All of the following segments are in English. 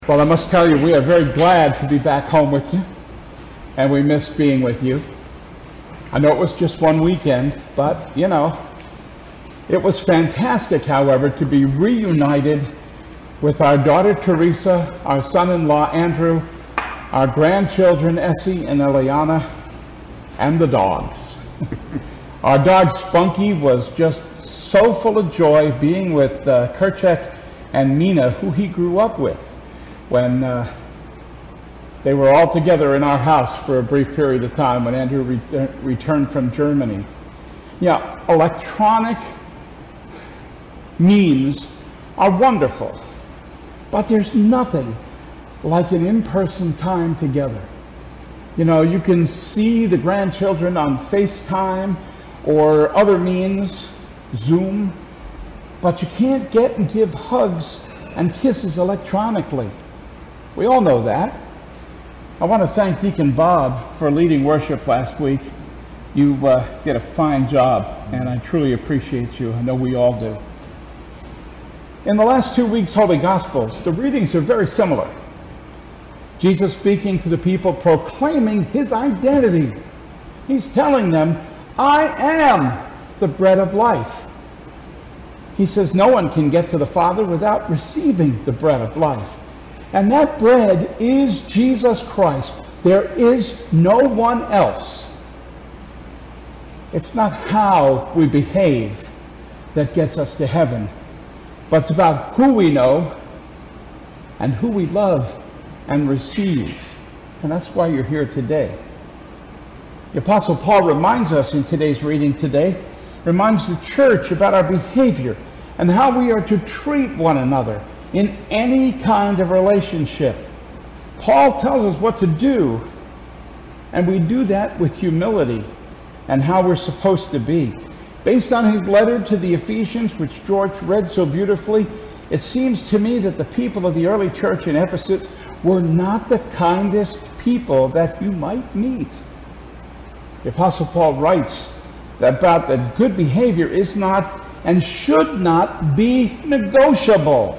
Well, I must tell you, we are very glad to be back home with you, and we missed being with you. I know it was just one weekend, but, it was fantastic, however, to be reunited with our daughter Teresa, our son-in-law Andrew, our grandchildren Essie and Eliana, and the dogs. Our dog Spunky was just so full of joy being with Kerchak and Mina, who he grew up with, when they were all together in our house for a brief period of time when Andrew returned from Germany. Electronic means are wonderful, but there's nothing like an in-person time together. You can see the grandchildren on FaceTime or other means, Zoom, but you can't get and give hugs and kisses electronically. We all know that. I want to thank Deacon Bob for leading worship last week. You did a fine job, and I truly appreciate you. I know we all do. In the last 2 weeks' Holy Gospels, the readings are very similar. Jesus speaking to the people, proclaiming his identity. He's telling them, I am the bread of life. He says no one can get to the Father without receiving the bread of life. And that bread is Jesus Christ. There is no one else. It's not how we behave that gets us to heaven, but it's about who we know and who we love and receive. And that's why you're here today. The Apostle Paul reminds us in today's reading today, reminds the church about our behavior and how we are to treat one another in any kind of relationship. Paul tells us what to do, and we do that with humility and how we're supposed to be. Based on his letter to the Ephesians, which George read so beautifully, it seems to me that the people of the early church in Ephesus were not the kindest people that you might meet. The Apostle Paul writes about that good behavior is not and should not be negotiable.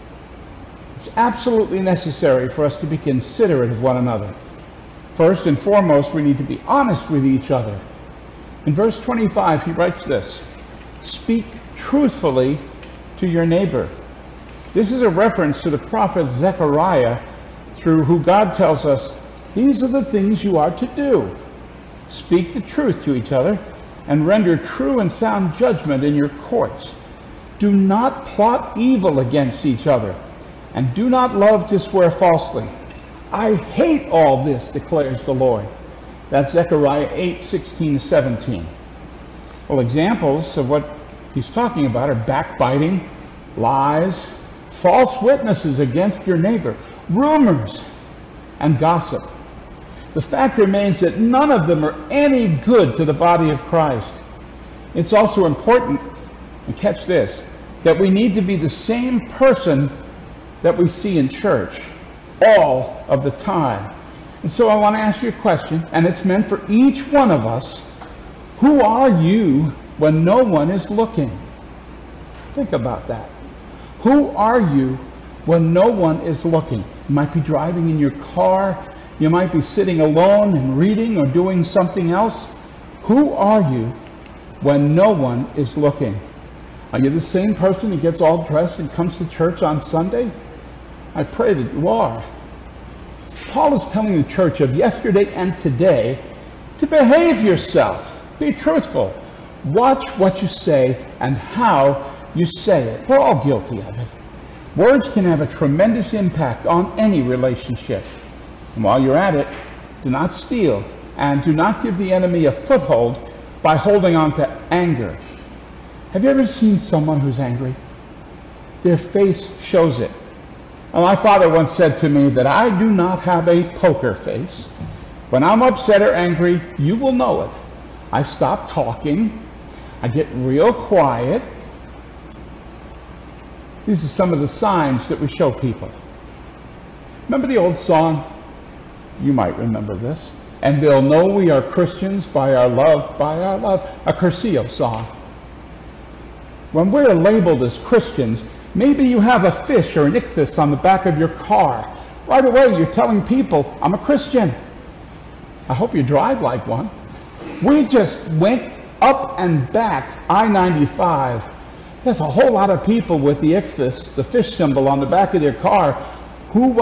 It's absolutely necessary for us to be considerate of one another. First and foremost, we need to be honest with each other. In verse 25, he writes this, speak truthfully to your neighbor. This is a reference to the prophet Zechariah, through who God tells us, these are the things you are to do. Speak the truth to each other and render true and sound judgment in your courts. Do not plot evil against each other, and do not love to swear falsely. I hate all this, declares the Lord. That's Zechariah 8:16-17. Well, examples of what he's talking about are backbiting, lies, false witnesses against your neighbor, rumors, and gossip. The fact remains that none of them are any good to the body of Christ. It's also important, and catch this, that we need to be the same person that we see in church all of the time. And so I want to ask you a question, and it's meant for each one of us. Who are you when no one is looking? Think about that. Who are you when no one is looking? You might be driving in your car. You might be sitting alone and reading or doing something else. Who are you when no one is looking? Are you the same person who gets all dressed and comes to church on Sunday? I pray that you are. Paul is telling the church of yesterday and today to behave yourself. Be truthful. Watch what you say and how you say it. We're all guilty of it. Words can have a tremendous impact on any relationship. And while you're at it, do not steal and do not give the enemy a foothold by holding on to anger. Have you ever seen someone who's angry? Their face shows it. Well, my father once said to me that I do not have a poker face. When I'm upset or angry, you will know it. I stop talking. I get real quiet. These are some of the signs that we show people. Remember the old song? You might remember this. And they'll know we are Christians by our love, a Curcio song. When we're labeled as Christians, maybe you have a fish or an ichthys on the back of your car right away you're telling people, I'm a Christian. I hope you drive like one. We just went up and back I-95. There's a whole lot of people with the Ichthus, the fish symbol on the back of their car, who,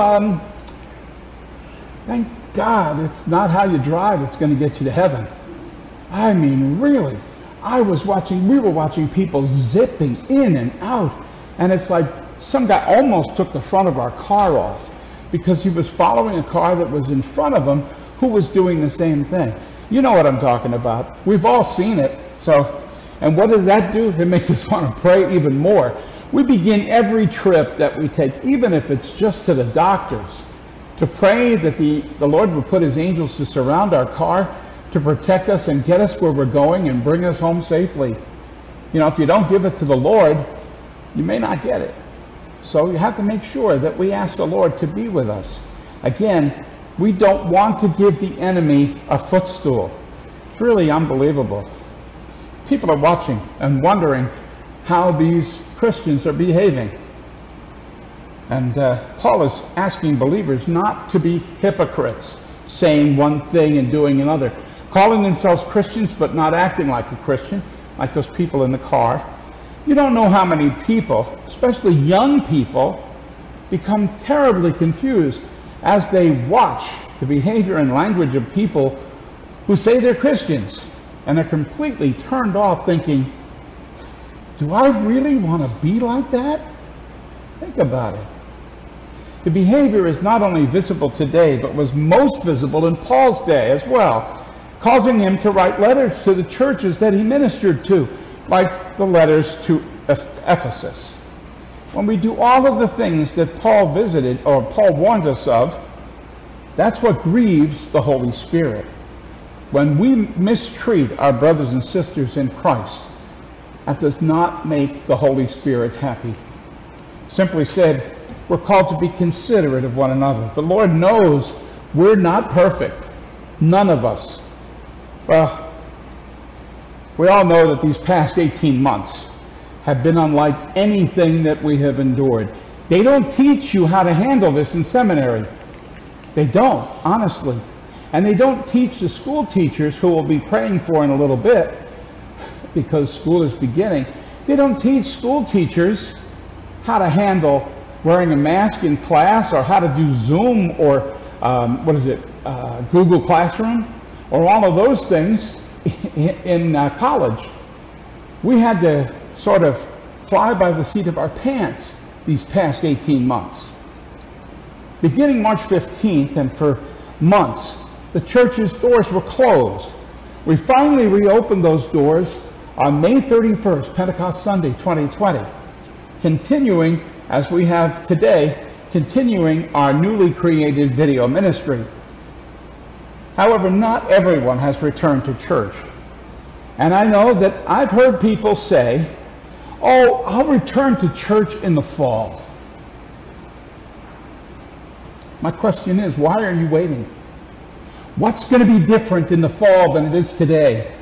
thank God it's not how you drive that's going to get you to heaven. I mean, really. We were watching people zipping in and out, and it's like some guy almost took the front of our car off because he was following a car that was in front of him who was doing the same thing. You know what I'm talking about. We've all seen it. And what does that do? It makes us want to pray even more. We begin every trip that we take, even if it's just to the doctors, to pray that the Lord would put his angels to surround our car, to protect us and get us where we're going and bring us home safely. You know, if you don't give it to the Lord, you may not get it. So you have to make sure that we ask the Lord to be with us. Again, we don't want to give the enemy a footstool. It's really unbelievable. People are watching and wondering how these Christians are behaving. And Paul is asking believers not to be hypocrites, saying one thing and doing another, calling themselves Christians but not acting like a Christian, like those people in the car. You don't know how many people, especially young people, become terribly confused as they watch the behavior and language of people who say they're Christians, and are completely turned off thinking, do I really want to be like that? Think about it. The behavior is not only visible today, but was most visible in Paul's day as well, causing him to write letters to the churches that he ministered to, like the letters to Ephesus. When we do all of the things that Paul visited, or Paul warned us of, that's what grieves the Holy Spirit. When we mistreat our brothers and sisters in Christ, that does not make the Holy Spirit happy. Simply said, we're called to be considerate of one another. The Lord knows we're not perfect. None of us. Well, we all know that these past 18 months have been unlike anything that we have endured. They don't teach you how to handle this in seminary. They don't, honestly. And they don't teach the school teachers, who we'll be praying for in a little bit, because school is beginning. They don't teach school teachers how to handle wearing a mask in class, or how to do Zoom, or Google Classroom, or all of those things in college. We had to sort of fly by the seat of our pants these past 18 months. Beginning March 15th, and for months, the church's doors were closed. We finally reopened those doors on May 31st, Pentecost Sunday, 2020, continuing, as we have today, continuing our newly created video ministry. However, not everyone has returned to church. And I know that I've heard people say, oh, I'll return to church in the fall. My question is, why are you waiting? What's going to be different in the fall than it is today?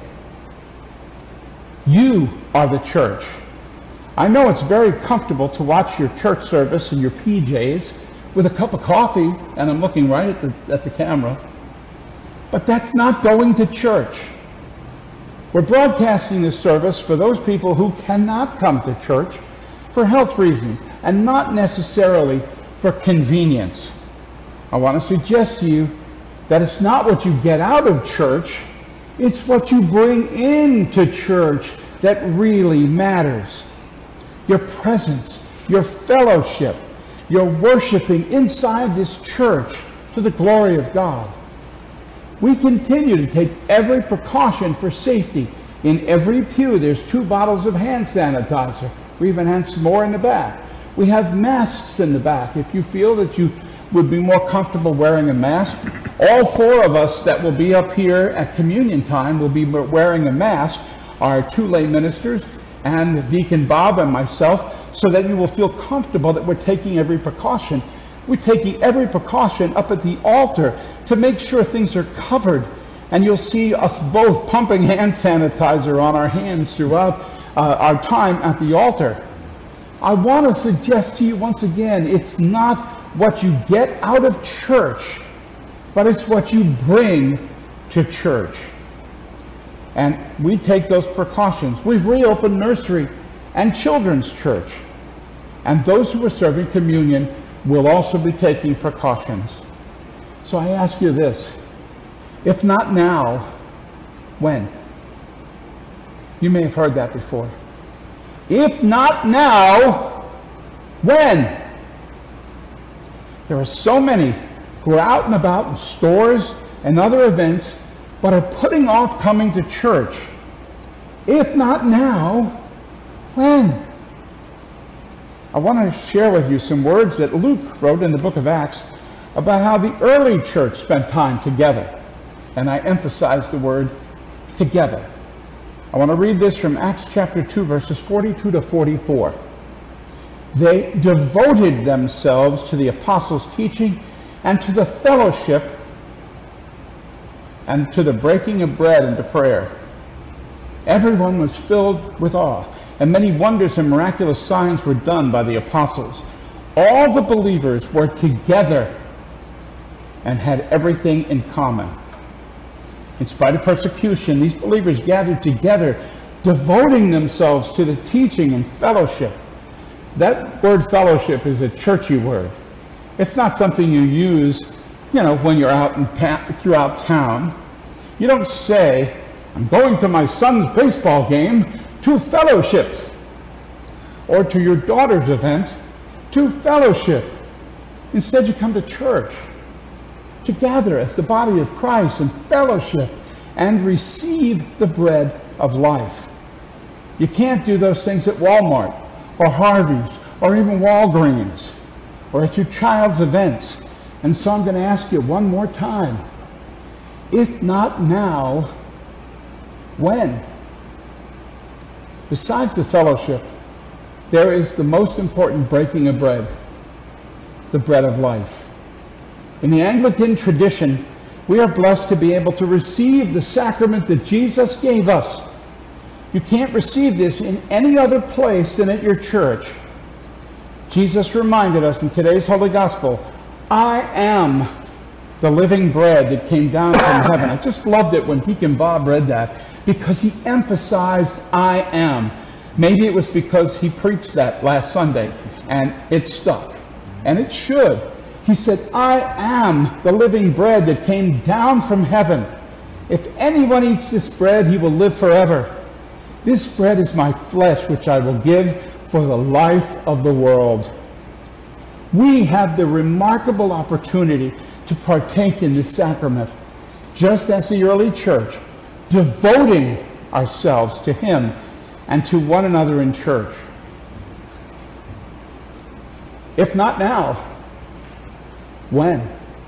You are the church. I know it's very comfortable to watch your church service in your PJs with a cup of coffee, and I'm looking right at the camera. But that's not going to church. We're broadcasting this service for those people who cannot come to church for health reasons, and not necessarily for convenience. I want to suggest to you that it's not what you get out of church, it's what you bring into church that really matters. Your presence, your fellowship, your worshiping inside this church to the glory of God. We continue to take every precaution for safety. In every pew, there's 2 bottles of hand sanitizer. We even have some more in the back. We have masks in the back. If you feel that you would be more comfortable wearing a mask, all 4 of us that will be up here at communion time will be wearing a mask, our 2 lay ministers and Deacon Bob and myself, so that you will feel comfortable that we're taking every precaution. We're taking every precaution up at the altar to make sure things are covered. And you'll see us both pumping hand sanitizer on our hands throughout our time at the altar. I want to suggest to you once again, it's not what you get out of church, but it's what you bring to church. And we take those precautions. We've reopened nursery and children's church. And those who are serving communion will also be taking precautions. So I ask you this, if not now, when? You may have heard that before. If not now, when? There are so many who are out and about in stores and other events, but are putting off coming to church. If not now, when? I want to share with you some words that Luke wrote in the book of Acts about how the early church spent time together. And I emphasize the word together. I want to read this from Acts chapter 2, verses 42 to 44. They devoted themselves to the apostles' teaching and to the fellowship and to the breaking of bread and to prayer. Everyone was filled with awe, and many wonders and miraculous signs were done by the apostles. All the believers were together and had everything in common. In spite of persecution, these believers gathered together, devoting themselves to the teaching and fellowship. That word fellowship is a churchy word. It's not something you use, when you're out throughout town. You don't say, I'm going to my son's baseball game to fellowship, or to your daughter's event to fellowship. Instead, you come to church to gather as the body of Christ and fellowship and receive the bread of life. You can't do those things at Walmart or Harvey's or even Walgreens or at your child's events. And so I'm going to ask you one more time, if not now, when? Besides the fellowship, there is the most important breaking of bread, the bread of life. In the Anglican tradition, we are blessed to be able to receive the sacrament that Jesus gave us. You can't receive this in any other place than at your church. Jesus reminded us in today's Holy Gospel, I am the living bread that came down from heaven. I just loved it when Deacon Bob read that, because he emphasized I am. Maybe it was because he preached that last Sunday and it stuck. And it should. He said, I am the living bread that came down from heaven. If anyone eats this bread, he will live forever. This bread is my flesh, which I will give for the life of the world. We have the remarkable opportunity to partake in this sacrament, just as the early church, devoting ourselves to him and to one another in church. If not now, when?